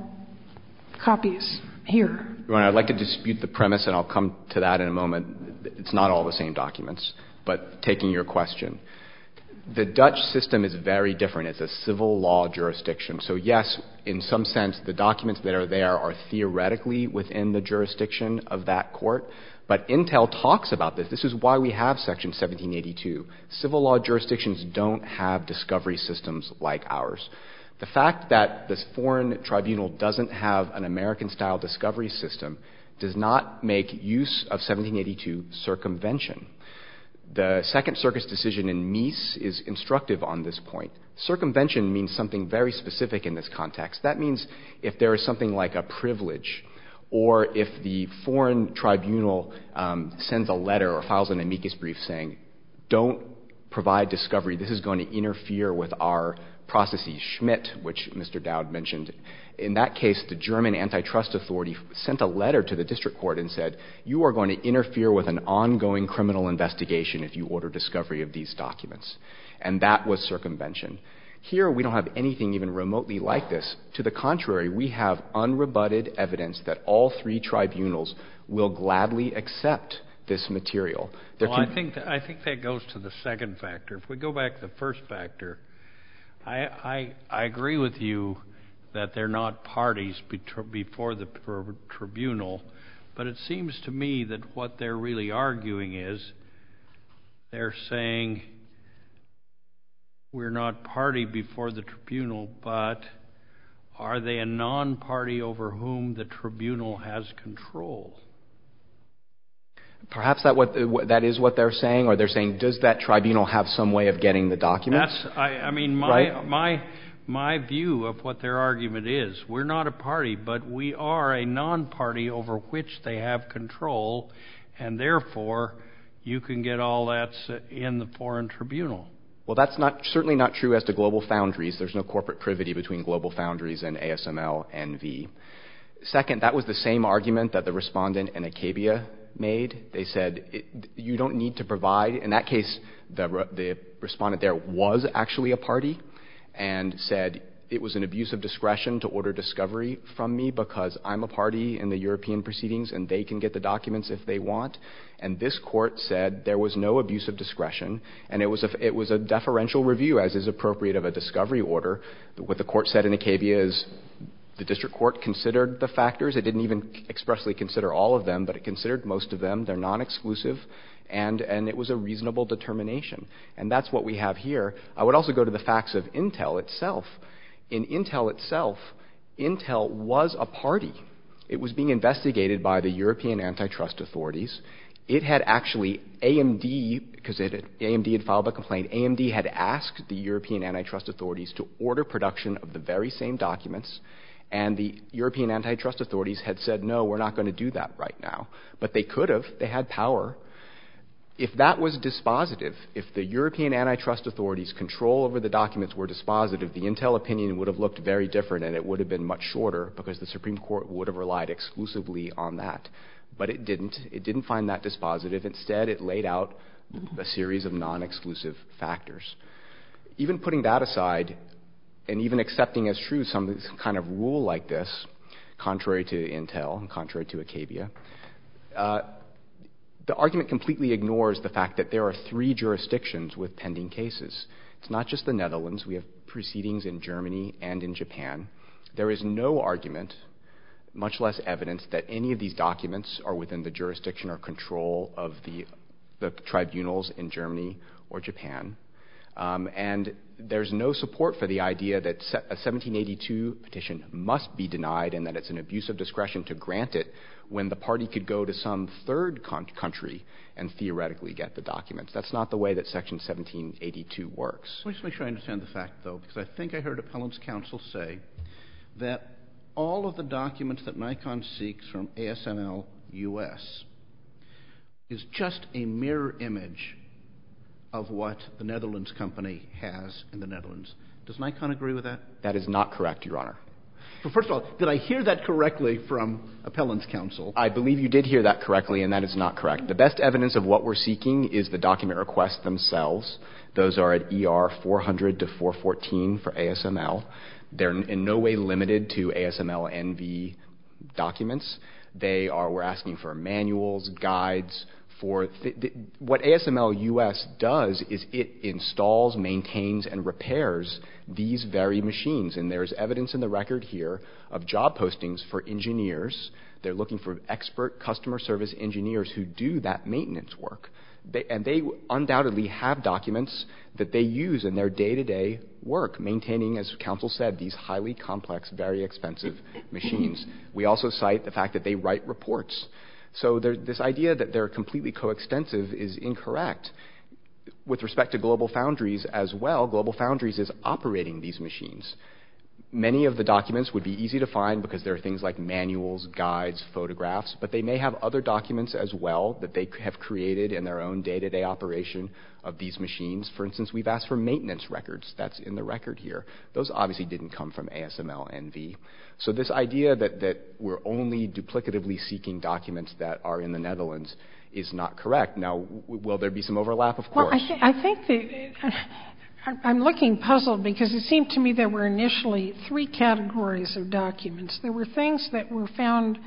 copies here? Your Honor, I'd like to dispute the premise, and I'll come to that in a moment. It's not all the same documents. But taking your question, the Dutch system is very different. It's a civil law jurisdiction. So, yes, in some sense, the documents that are there are theoretically within the jurisdiction of that court. But Intel talks about this. This is why we have Section seventeen eighty-two. Civil law jurisdictions don't have discovery systems like ours. The fact that this foreign tribunal doesn't have an American-style discovery system does not make use of seventeen eighty-two circumvention. The Second Circuit's decision in Mies is instructive on this point. Circumvention means something very specific in this context. That means if there is something like a privilege, or if the foreign tribunal um, sends a letter or files an amicus brief saying, don't provide discovery, this is going to interfere with our processes. Schmidt, which Mister Dowd mentioned, in that case, the German antitrust authority sent a letter to the district court and said, you are going to interfere with an ongoing criminal investigation if you order discovery of these documents. And that was circumvention. Here, we don't have anything even remotely like this. To the contrary, we have unrebutted evidence that all three tribunals will gladly accept this material. There well, can I think that, I think that goes to the second factor. If we go back to the first factor, I, I, I agree with you that they're not parties before the tribunal, but it seems to me that what they're really arguing is they're saying we're not party before the tribunal, but are they a non-party over whom the tribunal has control? Perhaps that what that is what they're saying, or they're saying, does that tribunal have some way of getting the documents? That's, I, I mean, my right? my my view of what their argument is. We're not a party, but we are a non-party over which they have control, and therefore you can get all that in the foreign tribunal. Well, that's not certainly not true as to Global Foundries. There's no corporate privity between Global Foundries and A S M L N V. Second, that was the same argument that the respondent in Acabia made. They said it, you don't need to provide. In that case, the, the respondent there was actually a party and said it was an abuse of discretion to order discovery from me because I'm a party in the European proceedings and they can get the documents if they want. And this court said there was no abuse of discretion, and it was a, it was a deferential review, as is appropriate of a discovery order. What the court said in Acabia is the district court considered the factors. It didn't even expressly consider all of them, but it considered most of them. They're non-exclusive, and, and it was a reasonable determination. And that's what we have here. I would also go to the facts of Intel itself. In Intel itself, Intel was a party It was being investigated by the European antitrust authorities. It had actually, A M D, because it had, A M D had filed a complaint, A M D had asked the European antitrust authorities to order production of the very same documents, and the European antitrust authorities had said, no, we're not going to do that right now. But they could have. They had power. If that was dispositive, if the European antitrust authorities' control over the documents were dispositive, the Intel opinion would have looked very different, and it would have been much shorter because the Supreme Court would have relied exclusively on that. But it didn't. It didn't find that dispositive. Instead, it laid out a series of non-exclusive factors. Even putting that aside, and even accepting as true some kind of rule like this, contrary to Intel and contrary to Acabia, uh, the argument completely ignores the fact that there are three jurisdictions with pending cases. It's not just the Netherlands. We have proceedings in Germany and in Japan. There is no argument, much less evidence, that any of these documents are within the jurisdiction or control of the, the tribunals in Germany or Japan. Um, and there's no support for the idea that a seventeen eighty-two petition must be denied and that it's an abuse of discretion to grant it when the party could go to some third con- country and theoretically get the documents. That's not the way that Section seventeen eighty-two works. Let me just make sure I understand the fact, though, because I think I heard Appellant's counsel say that all of the documents that Nikon seeks from A S M L U S is just a mirror image of what the Netherlands company has in the Netherlands. Does Nikon agree with that? That is not correct, Your Honor. Well, first of all, did I hear that correctly from Appellant's counsel? I believe you did hear that correctly, and that is not correct. The best evidence of what we're seeking is the document requests themselves. Those are at E R four hundred to four fourteen for A S M L. They're in no way limited to A S M L N V documents. They are, we're asking for manuals, guides, for th- th- what A S M L U S does is it installs, maintains, and repairs these very machines. And there's evidence in the record here of job postings for engineers. They're looking for expert customer service engineers who do that maintenance work. They, and they undoubtedly have documents that they use in their day-to-day work, maintaining, as counsel said, these highly complex, very expensive machines. We also cite the fact that they write reports. So there, this idea that they're completely coextensive is incorrect. With respect to Global Foundries as well, Global Foundries is operating these machines. Many of the documents would be easy to find because there are things like manuals, guides, photographs, but they may have other documents as well that they have created in their own day-to-day operation of these machines. For instance, we've asked for maintenance records. That's in the record here. Those obviously didn't come from A S M L N V. So this idea that, that we're only duplicatively seeking documents that are in the Netherlands is not correct. Now, w- will there be some overlap? Of course. Well, I, th- I think that I'm looking puzzled because it seemed to me there were initially three categories of documents. There were things that were found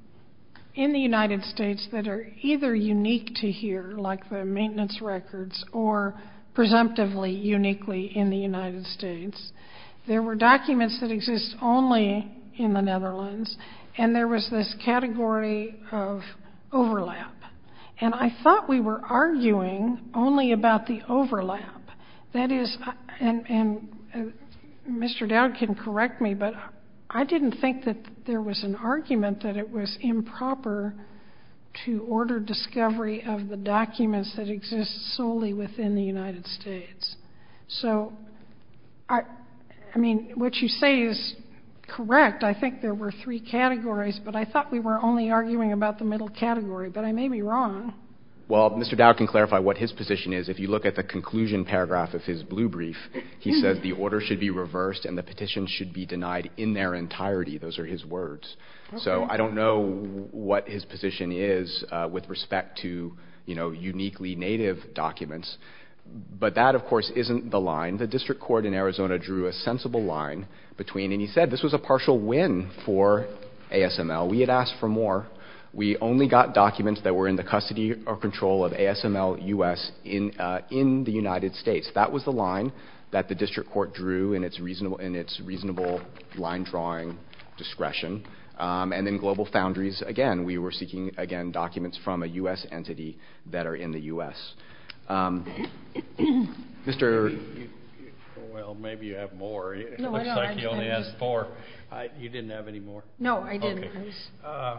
in the United States that are either unique to here, like the maintenance records, or presumptively uniquely in the United States. There were documents that exist only in the Netherlands, and there was this category of overlap. And I thought we were arguing only about the overlap. That is, and, and uh, Mister Dowd can correct me, but I didn't think that there was an argument that it was improper to order discovery of the documents that exist solely within the United States. So, I, I mean, what you say is correct. I think there were three categories, but I thought we were only arguing about the middle category, but I may be wrong. Well, Mister Dowd can clarify what his position is. If you look at the conclusion paragraph of his blue brief, he says the order should be reversed and the petition should be denied in their entirety. Those are his words. Okay. So I don't know what his position is uh, with respect to, you know, uniquely native documents. But that, of course, isn't the line. The district court in Arizona drew a sensible line between, and he said this was a partial win for A S M L. We had asked for more. We only got documents that were in the custody or control of A S M L U S in uh, in the United States. That was the line that the district court drew in its reasonable in its reasonable line drawing discretion. Um, and then Global Foundries, again, we were seeking again documents from a U S entity that are in the U S. Um, Mister Well, Well, maybe you have more. It No, looks I don't. like you I- only I had just- four. I, you didn't have any more? No, I didn't. Okay. I was- Uh,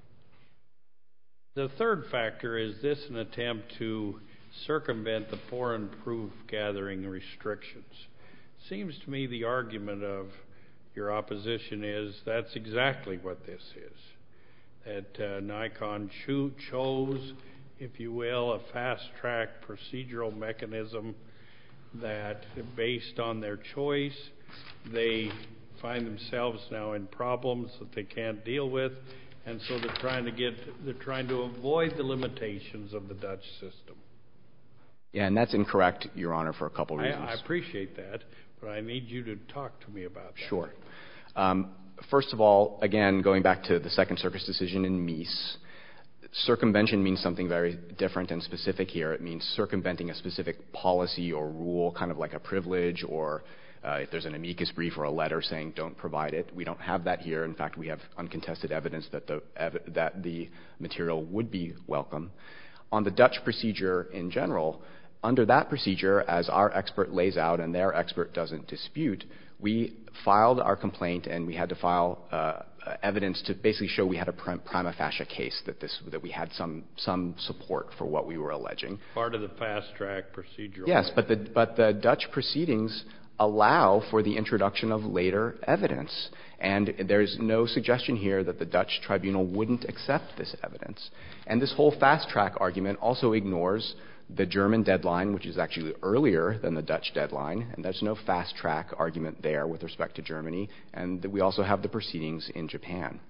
the third factor, is this an attempt to circumvent the foreign proof gathering restrictions? Seems to me the argument of your opposition is that's exactly what this is. That uh, Nikon cho- chose, if you will, a fast-track procedural mechanism that, based on their choice, they find themselves now in problems that they can't deal with, and so they're trying to get, they're trying to avoid the limitations of the Dutch system. Yeah, and that's incorrect, Your Honor, for a couple I, reasons. I appreciate that, but I need you to talk to me about that. Sure. Um, first of all, again, going back to the Second Circuit's decision in Meese, circumvention means something very different and specific here. It means circumventing a specific policy or rule, kind of like a privilege, or uh, if there's an amicus brief or a letter saying don't provide it. We don't have that here. In fact, we have uncontested evidence that the, ev- that the material would be welcome. On the Dutch procedure in general, under that procedure, as our expert lays out and their expert doesn't dispute, we filed our complaint and we had to file uh, evidence to basically show we had a prima facie case, that this that we had some some support for what we were alleging. Part of the fast-track procedural. Yes, but the but the Dutch proceedings allow for the introduction of later evidence, and there's no suggestion here that the Dutch tribunal wouldn't accept this evidence. And this whole fast-track argument also ignores the German deadline, which is actually earlier than the Dutch deadline, and there's no fast-track argument there with respect to Germany, and we also have the proceedings in Japan.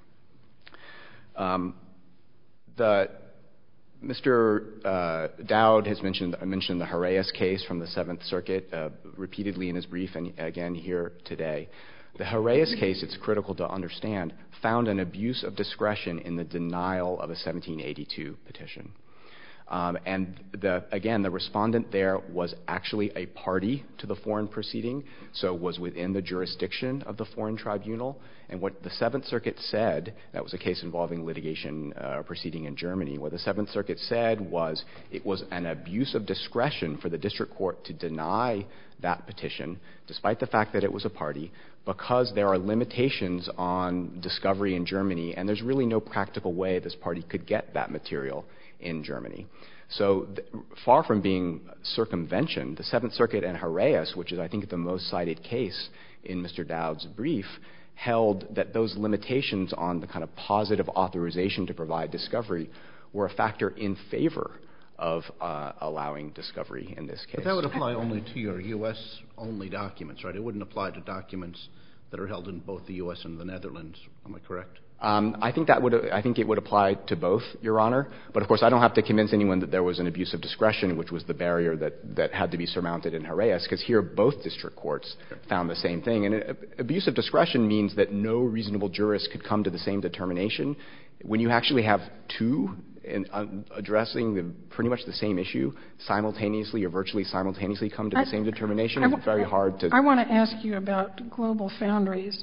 Um, the Mister Uh, Dowd has mentioned, mentioned the Horaeus case from the Seventh Circuit uh, repeatedly in his brief and again here today. The Horaeus case, it's critical to understand, found an abuse of discretion in the denial of a seventeen eighty-two petition. Um, and the, again, the respondent there was actually a party to the foreign proceeding, so was within the jurisdiction of the foreign tribunal. And what the Seventh Circuit said, that was a case involving litigation uh, proceeding in Germany, what the Seventh Circuit said was it was an abuse of discretion for the district court to deny that petition, despite the fact that it was a party, because there are limitations on discovery in Germany, and there's really no practical way this party could get that material in Germany. So th- far from being circumvention, the Seventh Circuit and Horaeus, which is I think the most cited case in Mister Dowd's brief, held that those limitations on the kind of positive authorization to provide discovery were a factor in favor of uh, allowing discovery in this case. But that would apply only to your U S only documents, right? It wouldn't apply to documents that are held in both the U S and the Netherlands. Am I correct? Um, I think that would. I think it would apply to both, Your Honor. But of course, I don't have to convince anyone that there was an abuse of discretion, which was the barrier that, that had to be surmounted in Horaeus, because here both district courts found the same thing. And uh, abuse of discretion means that no reasonable jurist could come to the same determination. When you actually have two in, uh, addressing the, pretty much the same issue simultaneously or virtually simultaneously come to the I, same determination, I, it's very hard to. I want to ask you about Global Foundries.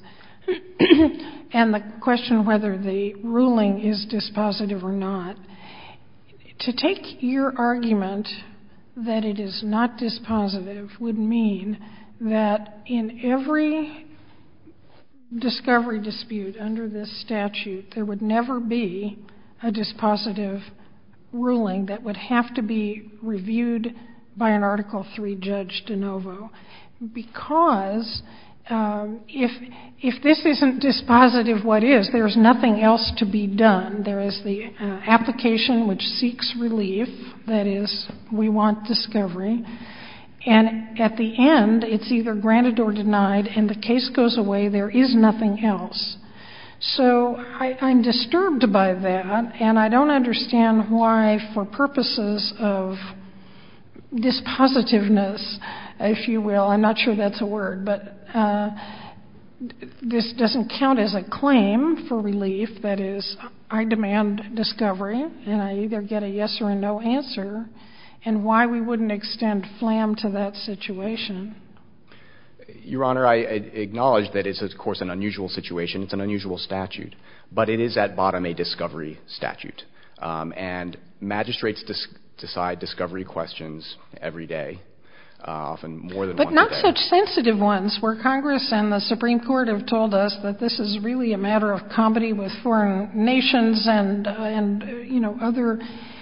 And the question whether the ruling is dispositive or not. To take your argument that it is not dispositive would mean that in every discovery dispute under this statute, there would never be a dispositive ruling that would have to be reviewed by an Article three judge de novo, because Um, if if this isn't dispositive, what is? There's nothing else to be done. There is the uh, application which seeks relief, that is, we want discovery, and at the end it's either granted or denied, and the case goes away. There is nothing else. So I, I'm disturbed by that, and I don't understand why, for purposes of dispositiveness, if you will, I'm not sure that's a word, but uh, this doesn't count as a claim for relief. That is, I demand discovery, and I either get a yes or a no answer, and why we wouldn't extend FLAM to that situation. Your Honor, I acknowledge that it's, of course, an unusual situation. It's an unusual statute, but it is at bottom a discovery statute, um, and magistrates dis- decide discovery questions every day. uh, often more than but once not a day. such sensitive ones where Congress and the Supreme Court have told us that this is really a matter of comedy with foreign nations and, uh, and uh, you know, other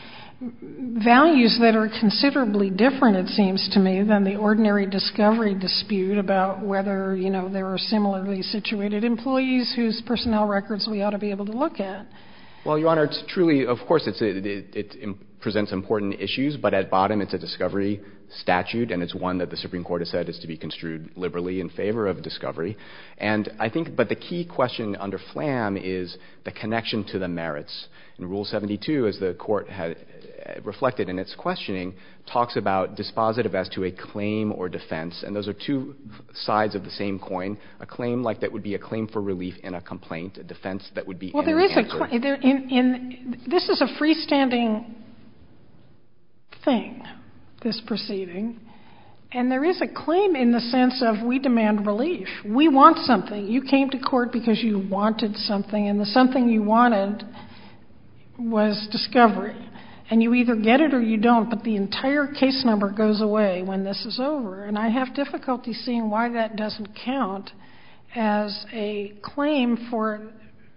values that are considerably different, it seems to me, than the ordinary discovery dispute about whether, you know, there are similarly situated employees whose personnel records we ought to be able to look at. Well, Your Honor, it's truly, of course, it's a, it, it, it presents important issues, but at bottom it's a discovery statute, and it's one that the Supreme Court has said is to be construed liberally in favor of discovery. And I think, but the key question under Flam is the connection to the merits. In Rule seventy-two, as the Court had reflected in its questioning, talks about dispositive as to a claim or defense, and those are two sides of the same coin. A claim like that would be a claim for relief in a complaint, a defense that would be well, in there an is answer. a cl- there in, in this is a freestanding thing, this proceeding, and there is a claim in the sense of we demand relief. We want something. You came to court because you wanted something, and the something you wanted was discovery. And you either get it or you don't, but the entire case number goes away when this is over. And I have difficulty seeing why that doesn't count as a claim for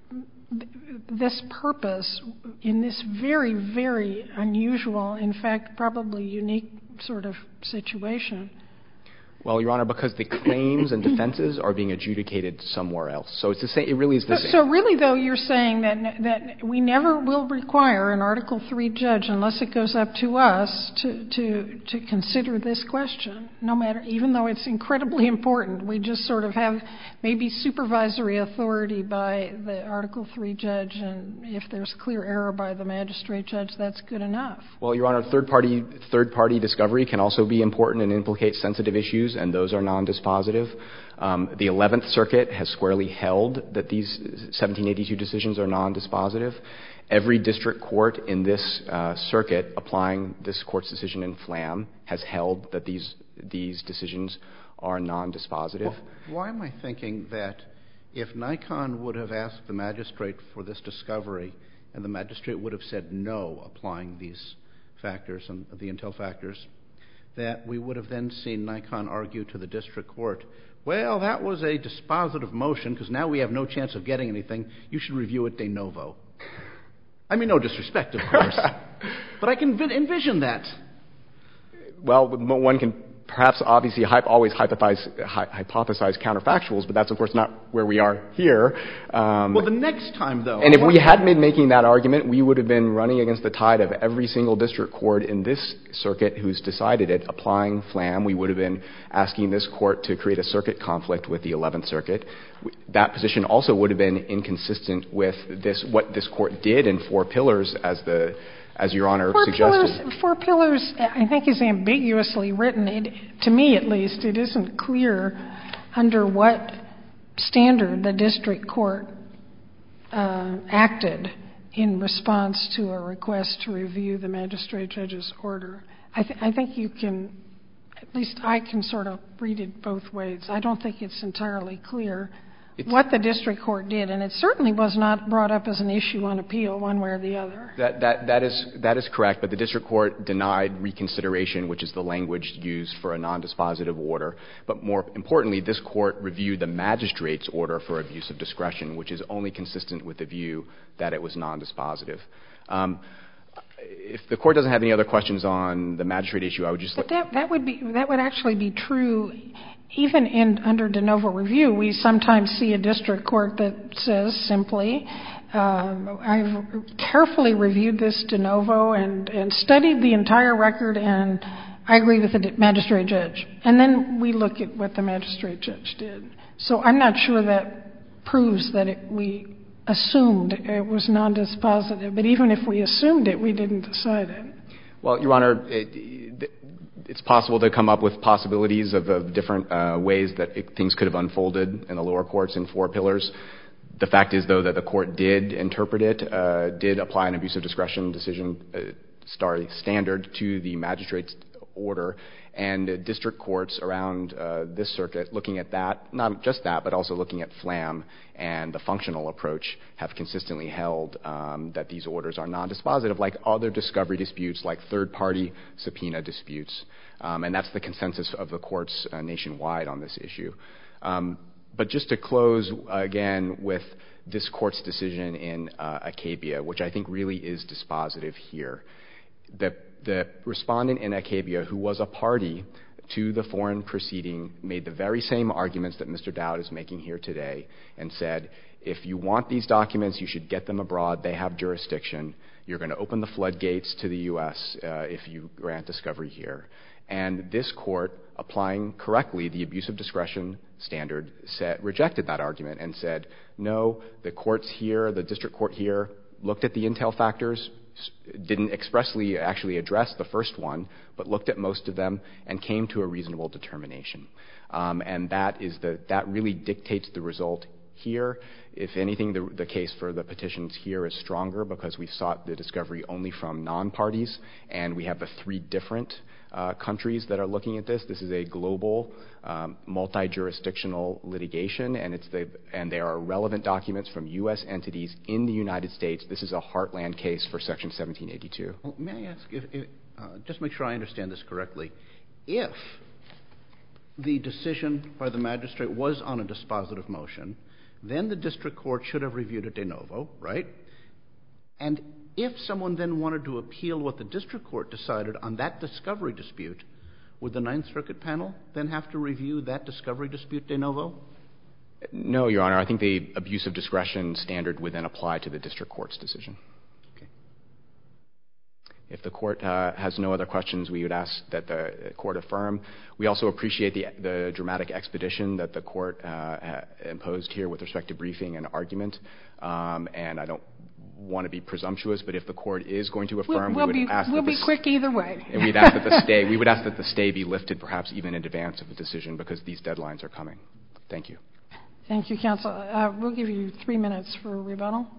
this purpose in this very, very unusual, in fact, probably unique sort of situation. Well, Your Honor, because the claims and defenses are being adjudicated somewhere else. So it's the same. It really is the so, same. So really, though, you're saying that that we never will require an Article three judge, unless it goes up to us, to to to consider this question, no matter, even though it's incredibly important. We just sort of have maybe supervisory authority by the Article three judge, and if there's clear error by the magistrate judge, that's good enough. Well, Your Honor, third-party third-party discovery can also be important and implicate sensitive issues, and those are non-dispositive. Um, the eleventh Circuit has squarely held that these seventeen eighty-two decisions are non-dispositive. Every district court in this uh, circuit applying this court's decision in Flam has held that these these decisions are non-dispositive. Well, why am I thinking that if Nikon would have asked the magistrate for this discovery and the magistrate would have said no, applying these factors and the intel factors, that we would have then seen Nikon argue to the district court, well, that was a dispositive motion because now we have no chance of getting anything. You should review it de novo. I mean, no disrespect, of course, but I can vi- envision that. Well, one can perhaps obviously hy- always hypothesize, hy- hypothesize counterfactuals, but that's, of course, not where we are here. Um, well, the next time, though. And if we had been making that argument, we would have been running against the tide of every single district court in this circuit who's decided it, applying Flam. We would have been asking this court to create a circuit conflict with the eleventh Circuit. That position also would have been inconsistent with this, what this court did in Four Pillars, as the as Your Honor Four suggested. Pillars, Four Pillars, I think, is ambiguously written. It, to me, at least, it isn't clear under what standard the district court uh, acted in response to a request to review the magistrate judge's order. I, th- I think you can, at least I can sort of read it both ways. I don't think it's entirely clear It's, what the district court did, and it certainly was not brought up as an issue on appeal one way or the other. That, that, that, is, that is correct, but the district court denied reconsideration, which is the language used for a non-dispositive order. But more importantly, this court reviewed the magistrate's order for abuse of discretion, which is only consistent with the view that it was non-dispositive. Um, if the court doesn't have any other questions on the magistrate issue, I would just But that, that would be that would actually be true even in under de novo review. We sometimes see a district court that says simply, um, I've carefully reviewed this de novo and, and studied the entire record, and I agree with the magistrate judge. And then we look at what the magistrate judge did. So I'm not sure that proves that it, we assumed it was non-dispositive. But even if we assumed it, we didn't decide it. Well, Your Honor, it, it's possible to come up with possibilities of, of different uh, ways that it, things could have unfolded in the lower courts in Four Pillars. The fact is, though, that the court did interpret it, uh, did apply an abuse of discretion decision uh, star standard to the magistrate's order, And uh, district courts around uh, this circuit, looking at that, not just that, but also looking at FLAM and the functional approach, have consistently held um, that these orders are non-dispositive, like other discovery disputes, like third-party subpoena disputes. Um, and that's the consensus of the courts uh, nationwide on this issue. Um, but just to close, uh, again, with this court's decision in uh, Acabia, which I think really is dispositive here. The, the respondent in Acabia, who was a party to the foreign proceeding, made the very same arguments that Mister Dowd is making here today and said, if you want these documents, you should get them abroad. They have jurisdiction. You're going to open the floodgates to the U S uh, if you grant discovery here. And this court, applying correctly the abuse of discretion standard, set, rejected that argument and said, no, the courts here, the district court here, looked at the intel factors, didn't expressly actually address the first one, but looked at most of them and came to a reasonable determination. Um, and that is the, that really dictates the result here. If anything, the, the case for the petitions here is stronger because we sought the discovery only from non-parties, and we have the three different uh, countries that are looking at this. This is a global, um, multi-jurisdictional litigation, and it's the and there are relevant documents from U S entities in the United States. This is a heartland case for Section seventeen eighty-two. Well, may I ask, if, if, uh, just make sure I understand this correctly, if the decision by the magistrate was on a dispositive motion, then the district court should have reviewed it de novo, right? And if someone then wanted to appeal what the district court decided on that discovery dispute, would the Ninth Circuit panel then have to review that discovery dispute de novo? No, Your Honor. I think the abuse of discretion standard would then apply to the district court's decision. Okay. If the court uh, has no other questions, we would ask that the court affirm. We also appreciate the, the dramatic expedition that the court uh, imposed here with respect to briefing and argument. Um, and I don't want to be presumptuous, but if the court is going to affirm, we'll, we'll we would be, ask we'll that be the, quick either way. And we'd ask that the stay. We would ask that the stay be lifted, perhaps even in advance of the decision, because these deadlines are coming. Thank you. Thank you, counsel. Uh, we'll give you three minutes for rebuttal.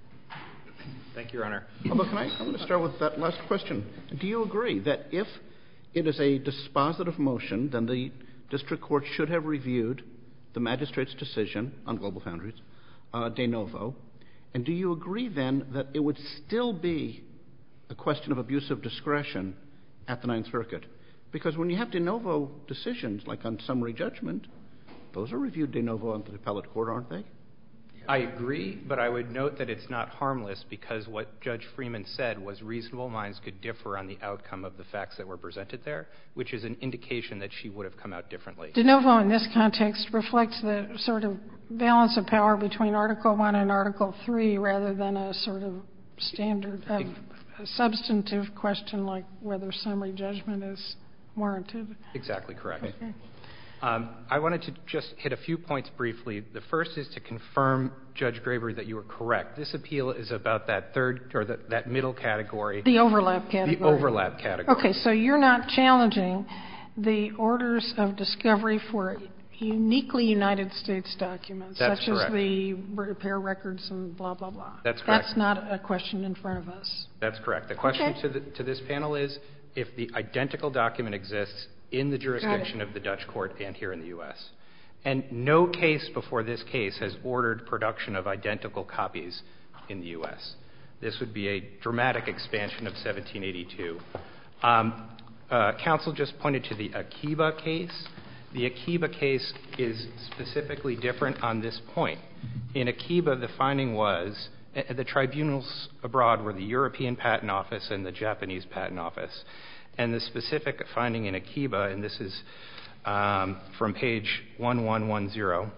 Thank you, Your Honor. Although, can I, I'm going to start with that last question. Do you agree that if it is a dispositive motion, then the district court should have reviewed the magistrate's decision on Global Foundries uh, de novo? And do you agree then that it would still be a question of abuse of discretion at the Ninth Circuit? Because when you have de novo decisions, like on summary judgment, those are reviewed de novo on the appellate court, aren't they? I agree, but I would note that it's not harmless because what Judge Freeman said was reasonable minds could differ on the outcome of the facts that were presented there, which is an indication that she would have come out differently. De novo in this context reflects the sort of balance of power between Article one and Article three rather than a sort of standard of a substantive question like whether summary judgment is warranted. Exactly correct. Okay. Um, I wanted to just hit a few points briefly. The first is to confirm, Judge Graber, that you were correct. This appeal is about that third or the, that middle category. The overlap category. The overlap category. Okay, so you're not challenging the orders of discovery for uniquely United States documents, That's such correct. as the repair records and blah, blah, blah. That's correct. That's not a question in front of us. That's correct. The question Okay. to, the, to this panel is if the identical document exists in the jurisdiction of the Dutch court and here in the U S. And no case before this case has ordered production of identical copies in the U S. This would be a dramatic expansion of seventeen eighty-two. Um, uh, counsel just pointed to the Akiba case. The Akiba case is specifically different on this point. In Akiba, the finding was uh, the tribunals abroad were the European Patent Office and the Japanese Patent Office. And the specific finding in Akiba, and this is um, from page one one one zero,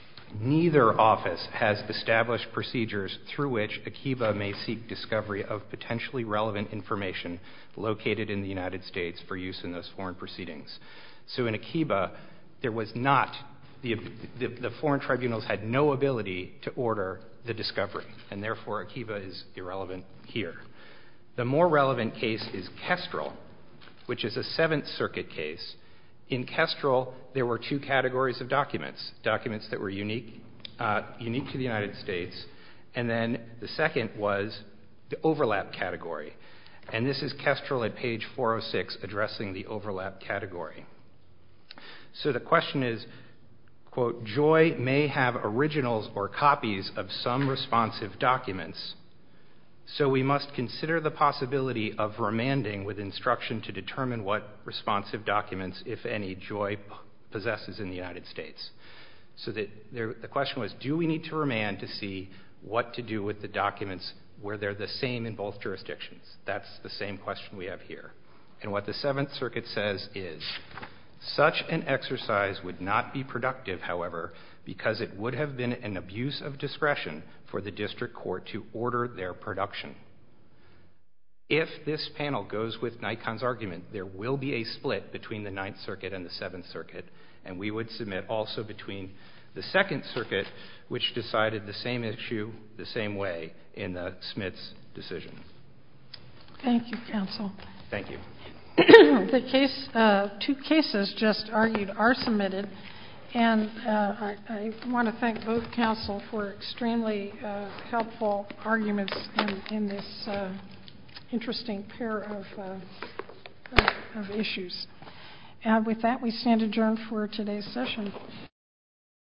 neither office has established procedures through which Akiba may seek discovery of potentially relevant information located in the United States for use in those foreign proceedings. So in Akiba, there was not, the, the, the foreign tribunals had no ability to order the discovery, and therefore Akiba is irrelevant here. The more relevant case is Kestrel, which is a Seventh Circuit case. In Kestrel, there were two categories of documents, documents that were unique, uh, unique to the United States, and then the second was the overlap category. And this is Kestrel at page four oh six addressing the overlap category. So the question is, quote, Joy may have originals or copies of some responsive documents, so we must consider the possibility of remanding with instruction to determine what responsive documents, if any, Joy p- possesses in the United States. So that there, the question was, do we need to remand to see what to do with the documents where they're the same in both jurisdictions? That's the same question we have here. And what the Seventh Circuit says is, such an exercise would not be productive, however, because it would have been an abuse of discretion for the district court to order their production. If this panel goes with Nikon's argument, there will be a split between the Ninth Circuit and the Seventh Circuit, and we would submit also between the Second Circuit, which decided the same issue the same way in the Smith's decision. Thank you, counsel. Thank you. The case, uh, two cases just argued are submitted, and uh, I, I want to thank both counsel for extremely uh, helpful arguments in, in this uh, interesting pair of, uh, of, of issues. And with that, we stand adjourned for today's session.